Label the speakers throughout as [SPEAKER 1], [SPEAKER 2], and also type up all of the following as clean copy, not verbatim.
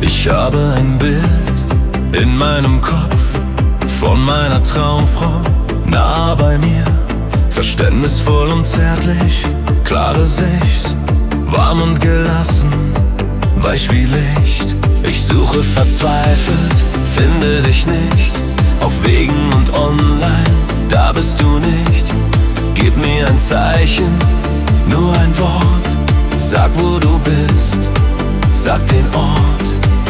[SPEAKER 1] Ich habe ein Bild in meinem Kopf von meiner Traumfrau, nah bei mir, verständnisvoll und zärtlich, klare Sicht, warm und gelassen, weich wie Licht. Ich suche verzweifelt, finde dich nicht, auf Wegen und online, da bist du nicht. Gib mir ein Zeichen, nur ein Wort, sag wo du bist, sag den Ort.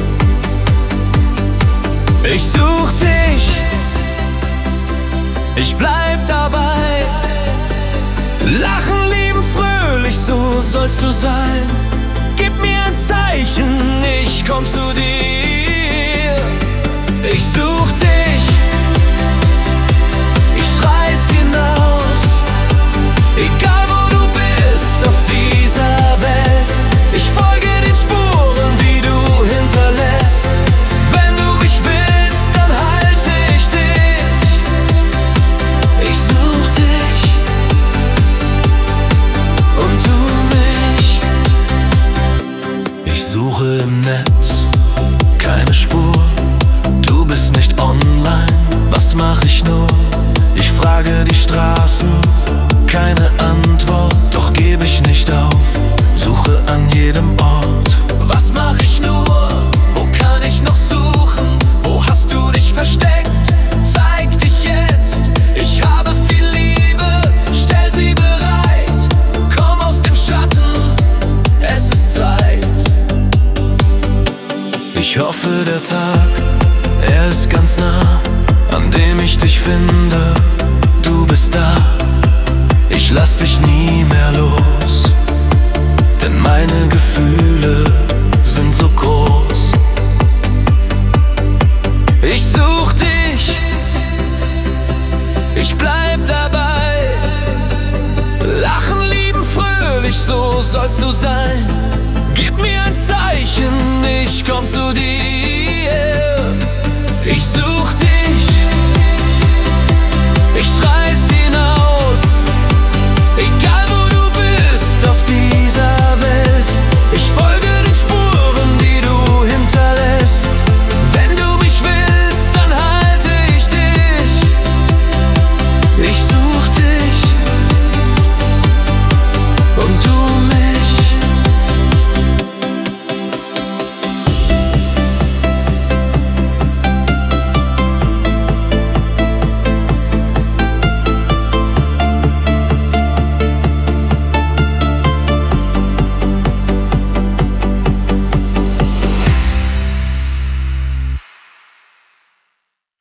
[SPEAKER 1] Ich such dich, ich bleib dabei. Lachen, lieben, fröhlich, so sollst du sein. Gib mir ein Zeichen, ich komm zu dir. Ich such dich, ich schrei's hinaus. Egal wo du bist auf dieser Welt, ich folge den Spuren, die du hinterlässt. Wenn du mich willst, dann halte ich dich. Ich such dich und du mich. Ich suche im Netz, keine Spur. Du bist nicht online, was mach ich nur? Ich frage die Straßen, keine Antwort, doch geb ich nicht auf. Suche an jedem Ort, was mach ich nur? Wo kann ich noch suchen? Wo hast du dich versteckt? Zeig dich jetzt, ich habe viel Liebe, stell sie bereit. Komm aus dem Schatten, es ist Zeit. Ich hoffe der Tag, er ist ganz nah, an dem ich dich finde, du bist da. Ich lass dich nie mehr los, denn meine Gefühle sind so groß. Ich such dich, ich bleib dabei. Lachen, lieben, fröhlich, so sollst du sein. Gib mir ein Zeichen, ich komm zu dir.